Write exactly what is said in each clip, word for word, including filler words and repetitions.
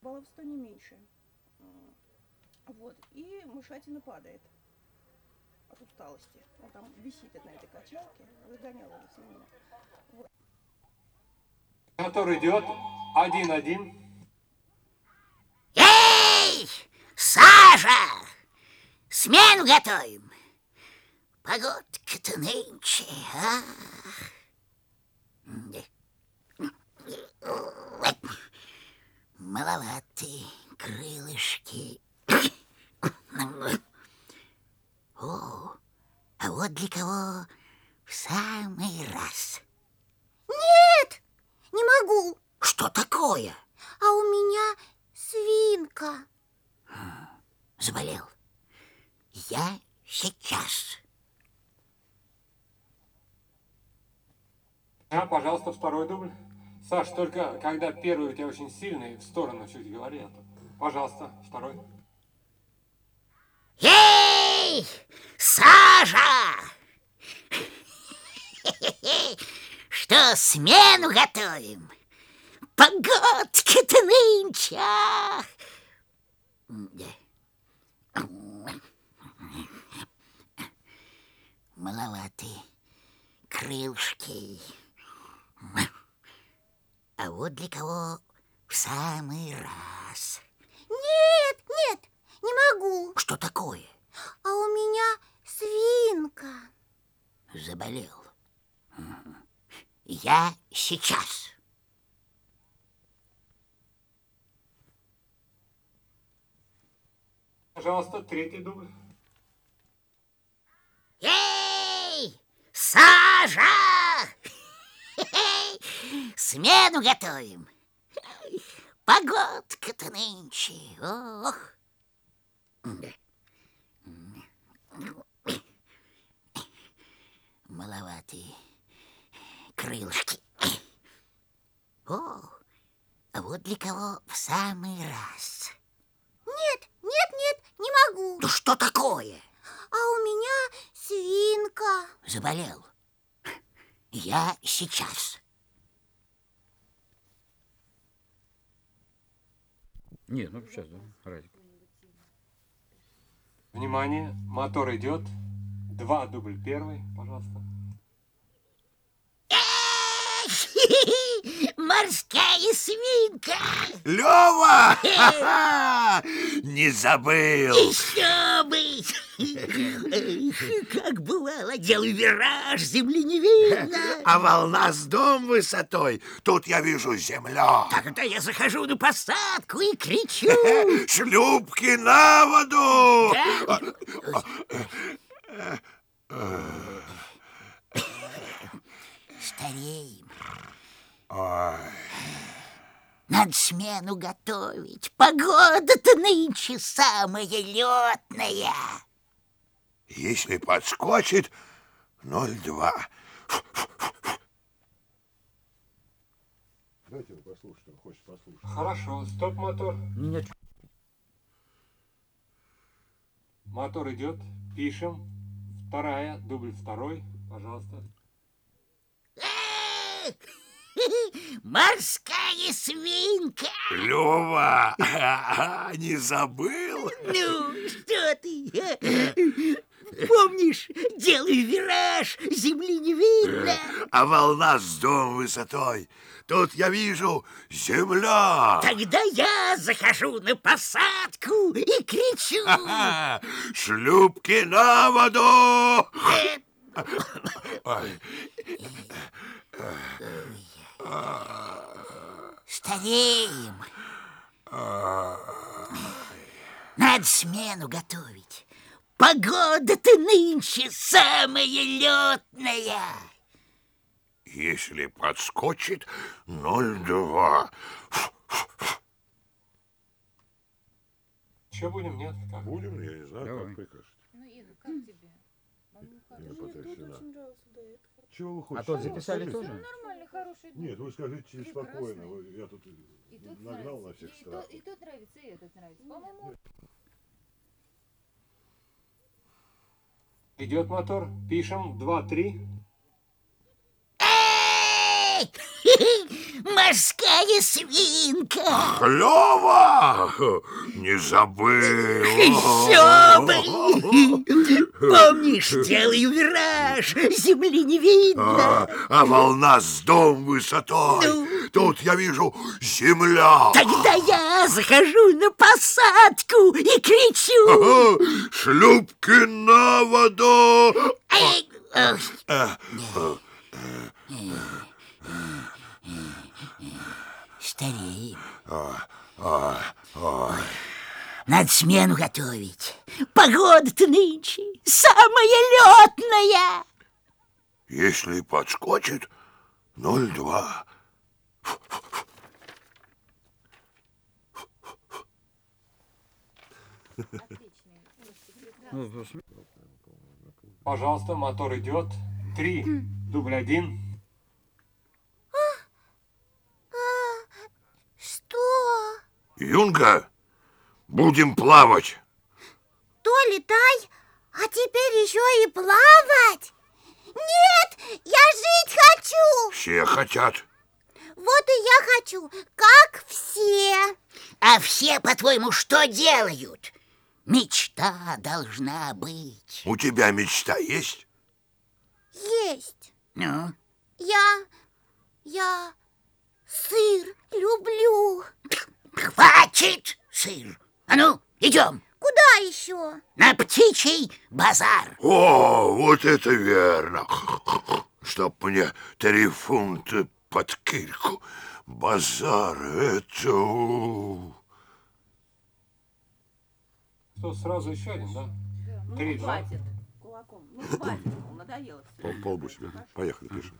баллов сто не меньше. Вот, и мышатина падает от усталости. Он там висит на этой качалке, загонял его сильно. Вот. Мотор идет, один-один. Эй, Сажа! Смену готовим. Погодка-то нынче, а? Маловаты крылышки. О, а вот для кого в самый раз. Нет, не могу. Что такое? А у меня свинка. Заболел. Я сейчас. А, пожалуйста, второй дубль. Саш, только когда первый у тебя очень сильный, в сторону чуть говори. А то. Пожалуйста, второй. Эй, Сажа! Что, смену готовим? Погодка-то нынче. Маловаты крылышки. А вот для кого в самый раз. Нет, нет, не могу. Что такое? А у меня свинка. Заболел. Я сейчас. Пожалуйста, третий дубль. Эй, Сажа! Смену готовим. Погодка-то нынче. Ох. Маловатые крылышки. О, а вот для кого в самый раз. Нет, нет, нет, не могу. Ну что такое? А у меня свинка. Заболел. Я сейчас. Нет, ну сейчас, да, Радик. Внимание, мотор идет. Два дубль первый, пожалуйста. Морская свинка! Лёва! Не забыл! Еще бы! Как бывало, делаю вираж, земли не видно. А волна с дом высотой. Тут я вижу земля. Тогда я захожу на посадку и кричу. Шлюпки на воду! Стареем. Ой. Надо смену готовить. Погода-то нынче самая летная. Если подскочит, ноль два. Дайте его послушать, он хочет послушать. Хорошо, стоп, мотор. Нет. Мотор идет, пишем. Вторая, дубль второй, пожалуйста. Морская свинка! Лёва, не забыл? Ну, что ты? Помнишь, делаю вираж, земли не видно. А волна с дом высотой. Тут я вижу земля. Тогда я захожу на посадку и кричу. Шлюпки на воду! Ой. Стареем. Надо смену готовить. Погода-то нынче самая летная. Если подскочит, ноль два. Что будем, нет? Как? Будем, я не знаю, Давай. как прикажете. Ну, Инна, как тебе? Инна Мне Патрисина. очень нравился дуэт. Чего вы хотите? А тот записали Скажите. тоже? Нормальный, хороший дуэт. Нет, вы скажите Прекрасный. спокойно. Вы- Я тут И тот нагнал нравится. на всех И, страх. тот, и тот нравится, и этот нравится. По-моему, Идет мотор, пишем. Два, три. Эй! Морская свинка. Клево! Не забыл. Еще бы! Помнишь, делаю вираж, земли не видно. А, а волна с дом высотой. Ну? Тут я вижу земля. Тогда я захожу на посадку и кричу. Ага, шлюпки на воду. Эй, ох, Стареем. Надо смену готовить. Погода-то нынче самая летная. Если подскочит, ноль два. Пожалуйста, мотор идет. Три, дубль один. Что? Юнга, будем плавать. То летай, а теперь еще и плавать? Нет, я жить хочу. Все хотят. Вот и я хочу, как все. А все, по-твоему, что делают? Мечта должна быть. У тебя мечта есть? Есть. Ну? Я... я сыр люблю. Хватит, сыр. А ну, идем Куда еще? на птичий базар. О, вот это верно. Чтоб мне три фунта под кильку. Базар, это... Что, сразу еще один, да? Три, два. Хватит. Кулаком. Ну, хватит. Ну, надоело все. По, по лбу себе. Поехали, пишем.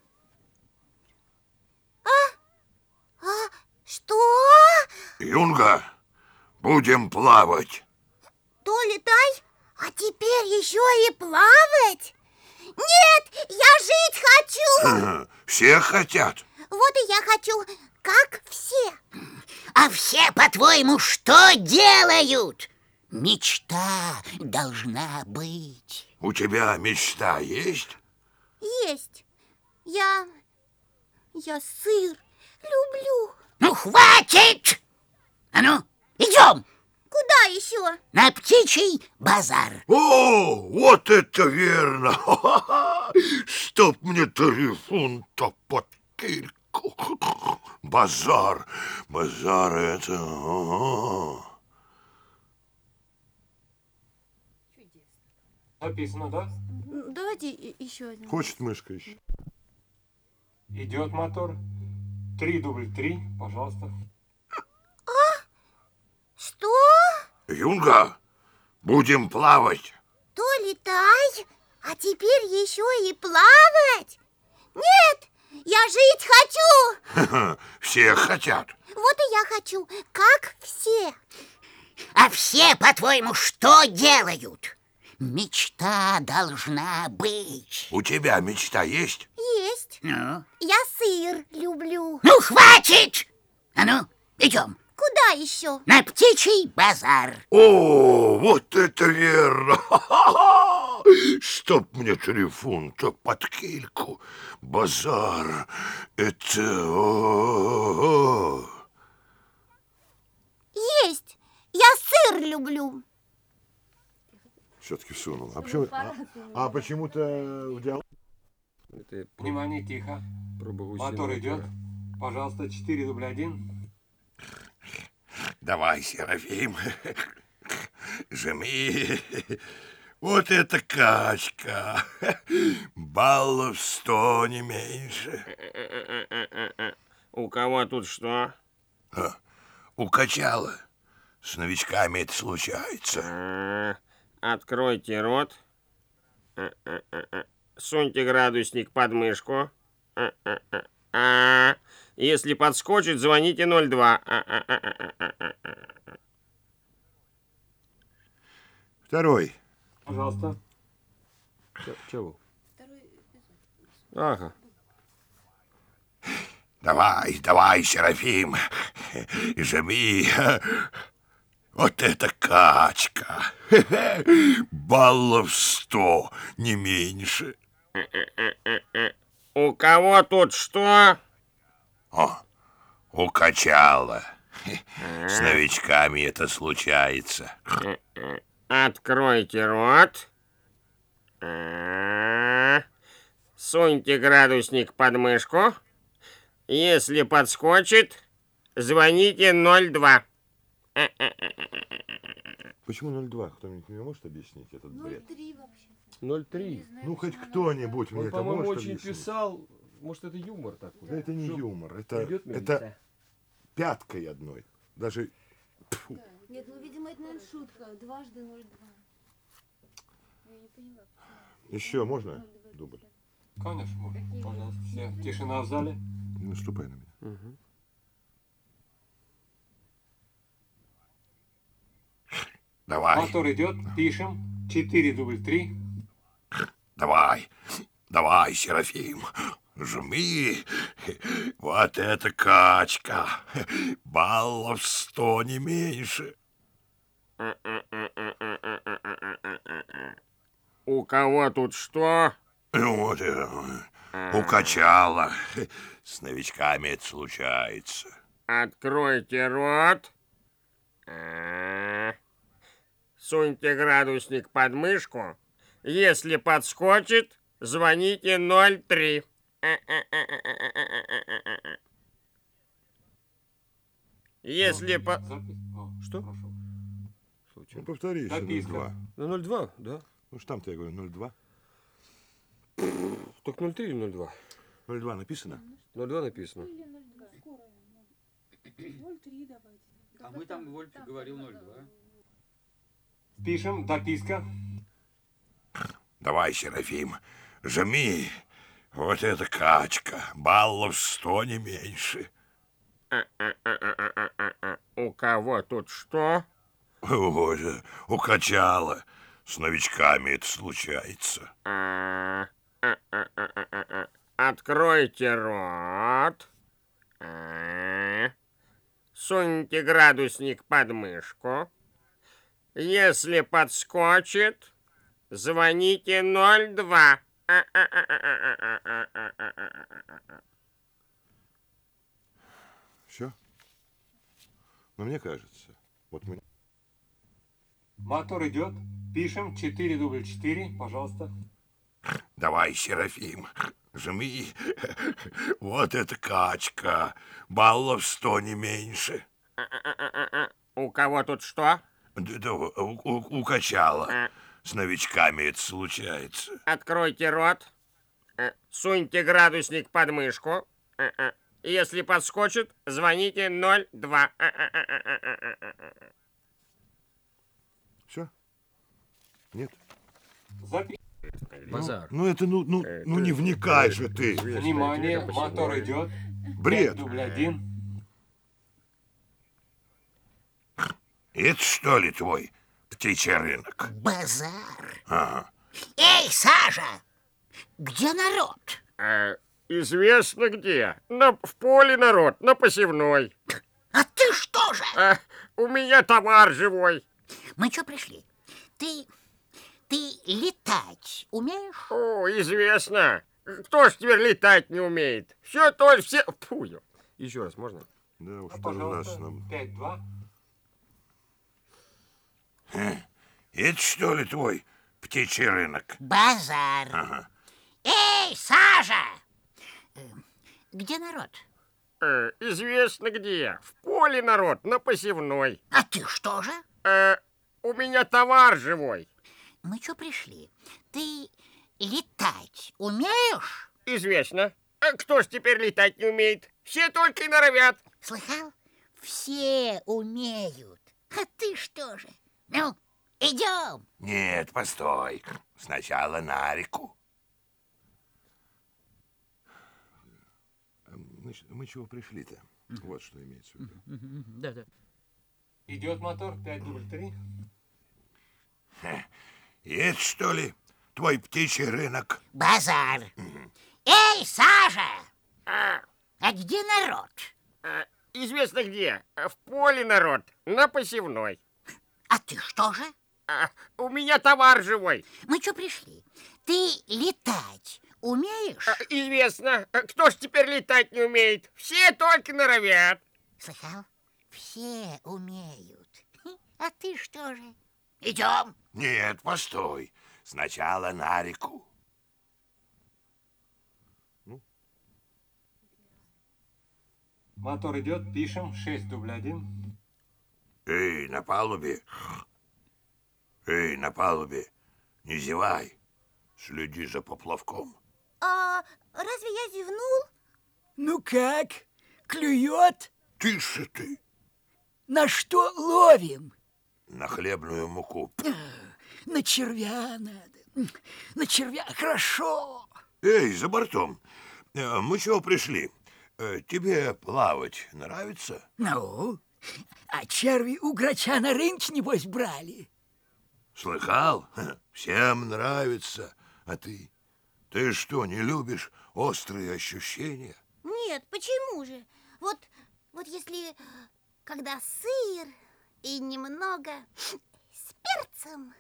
Что? Юнга, будем плавать. То летай, а теперь еще и плавать? Нет, я жить хочу. Все хотят. Вот и я хочу, как все. А все, по-твоему, что делают? Мечта должна быть. У тебя мечта есть? Есть. Я... я сыр люблю. Ну, хватит! А ну, идем Куда еще? на птичий базар. О, вот это верно! Ха-ха-ха! Чтоб мне три фунта под кильку. Базар, базар это... ага. Написано, да? Давайте еще один. Хочет мышка еще. Идет мотор. Три, дубль три, пожалуйста. Что? Юнга, будем плавать. То летай, а теперь еще и плавать? Нет, я жить хочу. Ха-ха, все хотят. Вот и я хочу, как все. А все, по-твоему, что делают? Мечта должна быть. У тебя мечта есть? Есть. Ну? Я сыр люблю. Ну, хватит! А ну, идем Куда еще? на птичий базар. О, вот это верно! Ха-ха-ха! Чтоб мне три фунта под кильку. Базар, это... о-о-о. Есть. Я сыр люблю. Все-таки всунул. А почему, а, а почему-то в диалоге... Это про, Внимание, тихо. про Богусина Мотор идет. опера. Пожалуйста, четыре, дубль один. Давай, Серафим, жми. Вот это качка. Баллов сто, не меньше. У кого тут что? А, укачала. С новичками это случается. А, Откройте рот. А, а, а, а. Суньте градусник под мышку. А, а, а, а. Если подскочит, звоните ноль два. А, а, а, а, а, а, а. Второй. Пожалуйста. Ч- Чего? Ага. Давай, давай, Серафим, жми. Вот это качка. Баллов сто, не меньше. У кого тут что? О, укачало. С новичками это случается. Откройте рот. А, Суньте градусник под мышку. Если подскочит, звоните ноль два. Почему ноль два? Кто-нибудь мне может объяснить этот бред? ноль три. Ну, хоть кто-нибудь мне Он, это по-моему, может очень объяснить? писал. Может, это юмор такой. Да это не Чтоб юмор, это, придет это милиция. пяткой одной. Даже тьфу. Нет, ну, видимо, это, наверное, шутка. Дважды ноль два. Я не поняла. Еще можно дубль? Конечно, можно. Пожалуйста, все. Тишина в зале. Не наступай на меня. Мгм. Давай, Мотор идет. Пишем. четыре дубль три. давай, давай, Серафим. Жми. Вот это качка. Баллов сто, не меньше. У кого тут что? Ну, вот это, укачало. С новичками это случается. Откройте рот. А, Суньте градусник под мышку. Если подскочит, звоните ноль три. Если по... Запись. О, Что? хорошо. Ну, Случайно. повтори еще ноль Записка. два. Ну, ноль два, да. Ну, что там-то я говорю, ноль два. Только ноль три или ноль два? ноль два написано? ноль два написано. Или ноль два. Скоро. ноль три давайте. А мы там, Вольф говорил ноль два. Пишем. Дописка. Давай, Серафим, жми. Вот это качка. Баллов сто, не меньше. У кого тут что? Вот, укачало. С новичками это случается. А, а, а, а, а, а. Откройте рот. А. Суньте градусник под мышку. Если подскочит, звоните ноль два. Все? Но мне кажется, вот мы... Мотор идет. Пишем. четыре дубль четыре. Пожалуйста. Давай, Серафим, жми. Вот это качка. Баллов сто, не меньше. У кого тут что? Да-да, у- у- укачало. С новичками это случается. Откройте рот. Э, Суньте градусник под мышку. Э, э. Если подскочит, звоните ноль два. Все? Нет? Запись. Базар. Ну, это, ну, ну, Это- ну не вникай же ты. Известная Внимание. клетка Мотор посевной. идет. Бред. пять дубль один. Это что ли твой птичий рынок? Базар. Ага. Эй, Саша! Где народ? Э, Известно где. На, в поле народ, на посевной. А ты что же? Э, У меня товар живой. Мы что пришли? Ты... ты летать умеешь? О, известно. Кто ж теперь летать не умеет? Все только все... Фу, Еще раз можно? Да уж, А, что же у нас пожалуйста. нам... пять два. Это что ли твой птичий рынок? Базар. Ага. Эй, Саша! Э, Где народ? Э, Известно где. В поле народ, на посевной. А ты что же? Э, У меня товар живой. Мы что пришли? Ты летать умеешь? Известно. А кто ж теперь летать не умеет? Все только и норовят. Слыхал? Все умеют. А ты что же? Ну, идем. Нет, постой. Сначала на реку. Значит, мы чего пришли-то? Вот что имеется в виду. Да, да. Идет мотор. пять дубль три. Это что ли твой птичий рынок? Базар. Эй, Саша! А, А где народ? а, Известно где. В поле народ, на посевной. А ты что же? А, У меня товар живой. Мы что пришли? Ты летать умеешь? А, известно. А кто ж теперь летать не умеет? Все только норовят. Слыхал? Все умеют. А ты что же? Идем. Нет, постой. Сначала на реку. Мотор идет, пишем, шесть дубль один. Эй, на палубе. Эй, на палубе. Не зевай. Следи за поплавком. А разве я зевнул? Ну как? Клюет? Тише ты. На что ловим? На хлебную муку. На червя надо. На червя хорошо. Эй, за бортом. Э, Мы чего пришли? Э, Тебе плавать нравится? Ну, а черви у грача на рынке, небось, брали. Слыхал? Ха, всем нравится. А ты? Ты что, не любишь острые ощущения? Нет, почему же? Вот, вот если когда сыр и немного с перцем.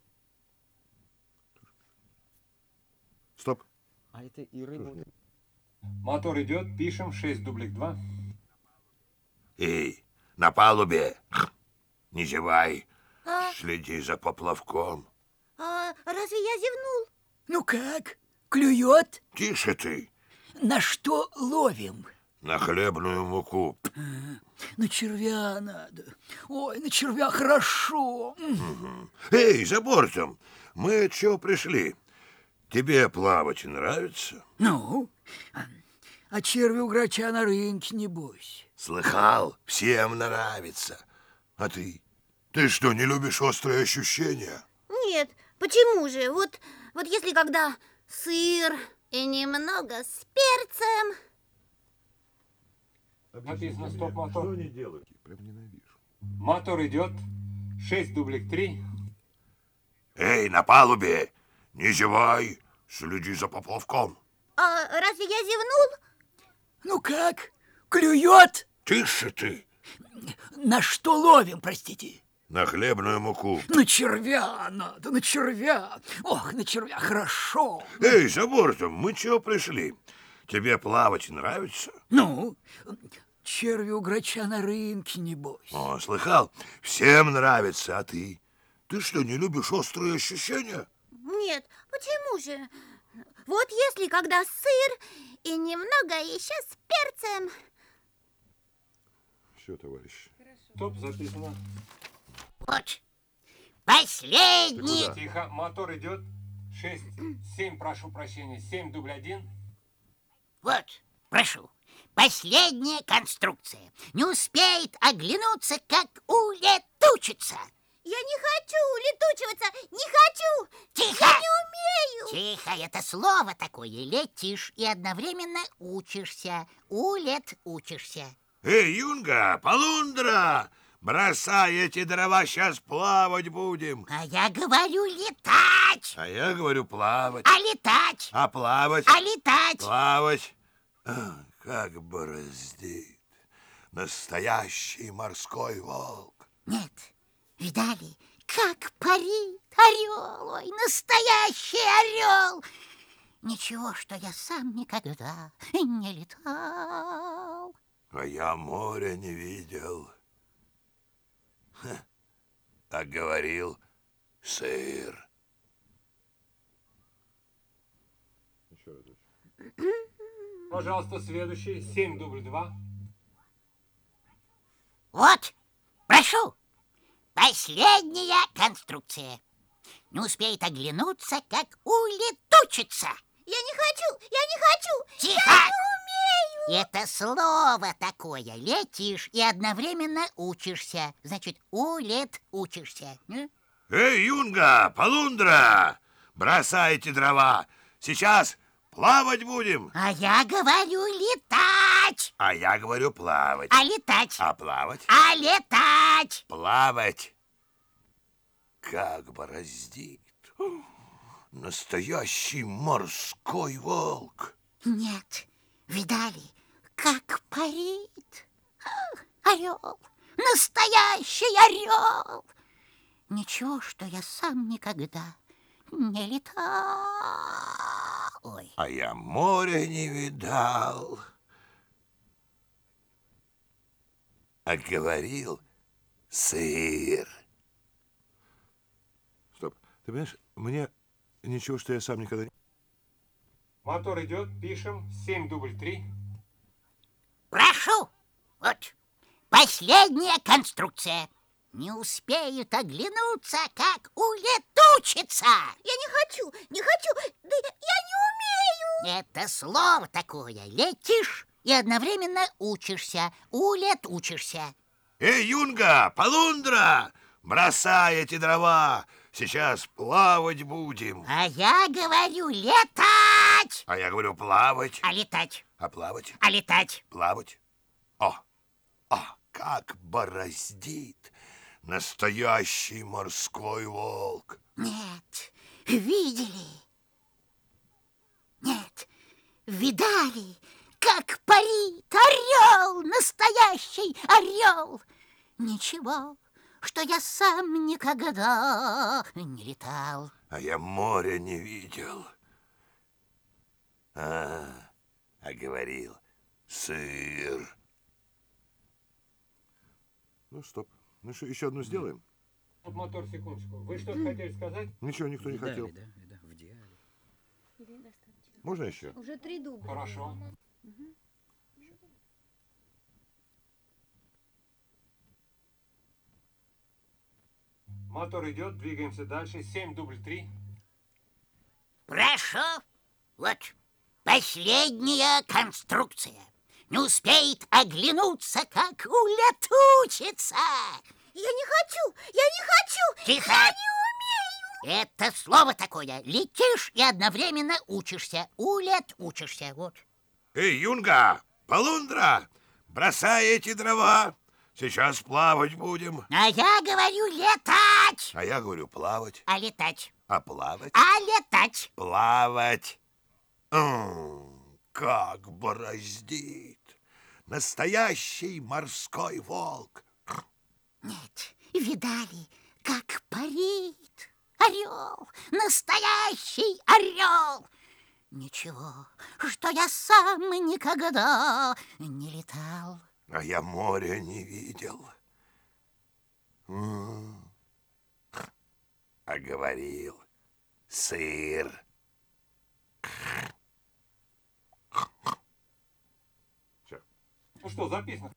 Стоп. А это и рыба. Мотор идет, пишем, шесть дубль два. Эй, на палубе. Не зевай. А, Следи за поплавком. а разве я зевнул? Ну как? Клюет? Тише ты. На что ловим? На хлебную муку. На червя надо. Ой, на червя хорошо. М. Эй, за бортом. Мы чего пришли? Тебе плавать нравится? Ну, а, а черви у грача на рынке, небось. Слыхал? Всем нравится. А ты? Ты что, не любишь острые ощущения? Нет, почему же? Вот, вот если когда сыр и немного с перцем. Написано стоп мотор. Что они делают? Прям ненавижу. Мотор идет, шесть дубль три. Эй, на палубе. Не зевай. Следи за поплавком. А разве я зевнул? Ну как? Клюет? Тише ты. На что ловим, простите? На хлебную муку. На червя надо, на червя. Ох, на червя хорошо. Эй, за бортом, мы чего пришли? Тебе плавать нравится? Ну, черви у грача на рынке, небось. О, слыхал? Всем нравится, а ты? Ты что, не любишь острые ощущения? Нет, почему же? Вот если когда сыр и немного еще с перцем. Все, товарищ. Стоп, записано. Вот, последний. Тихо, мотор идет, шесть, семь, прошу прощения, семь дубль один. Вот, прошу. Последняя конструкция. Не успеет оглянуться, как улетучится. Я не хочу улетучиваться, не хочу. Тихо! Я не умею. Тихо, это слово такое. Летишь и одновременно учишься. Улет учишься. Эй, Юнга, полундра! Бросай эти дрова, сейчас плавать будем. А я говорю летать. А я говорю плавать. А летать. А плавать? А летать. Плавать. А, как бороздит. Настоящий морской волк. Нет, видали, как парит орел. Ой, настоящий орел. Ничего, что я сам никогда не летал. А я моря не видел. Ха, так говорил сыр. Еще раз. Пожалуйста, следующий, семь дубль два. Вот, прошу, последняя конструкция. Не успеет оглянуться, как улетучится. Я не хочу, я не хочу. Тихо! Я не умею. Это слово такое. Летишь и одновременно учишься. Значит, улет учишься. М? Эй, Юнга, полундра! Бросайте дрова. Сейчас плавать будем. А я говорю летать. А я говорю плавать. А летать. А плавать? А летать. Плавать. Как бороздит. Настоящий морской волк. Нет, видали, как парит. Орел, настоящий орел. Ничего, что я сам никогда не летал. Ой. А я моря не видал. А говорил сыр. Стоп. Ты понимаешь, мне ничего, что я сам никогда не... Мотор идет, пишем. семь дубль три. Прошу. Вот. Последняя конструкция. Не успеют оглянуться, как улетучится. Я не хочу, не хочу, да я не умею. Это слово такое. Летишь и одновременно учишься. Улетучишься. Эй, Юнга, полундра, бросай эти дрова. Сейчас плавать будем. А я говорю летать. А я говорю плавать. А летать. А плавать? А летать. Плавать. О, о, как бороздит настоящий морской волк. Нет, видели? Нет, видали, как парит орел, настоящий орел. Ничего, что я сам никогда не летал. А я моря не видел. А, а говорил сыр. Ну, стоп. Ну что, еще одну сделаем? Вот мотор, секундочку. Вы что-то хотели сказать? Ничего, никто не хотел. Да, да, в идеале. Или достаточно. Можно еще? Уже три дубля. Хорошо. Мотор идет, двигаемся дальше. семь дубль три. Прошу. Вот последняя конструкция. Не успеет оглянуться, как улетучится. Я не хочу, я не хочу. Тихо. Я не умею. Это слово такое. Летишь и одновременно учишься. Улетучишься. Вот. Эй, Юнга, полундра, бросай эти дрова. Сейчас плавать будем. А я говорю летать. А я говорю плавать. А летать. А плавать? А летать. Плавать. М, как бороздит. Настоящий морской волк. Нет, видали, как парит орел, настоящий орел. Ничего, что я сам никогда не летал. А я моря не видел. М, а говорил сыр. Ну что, записано?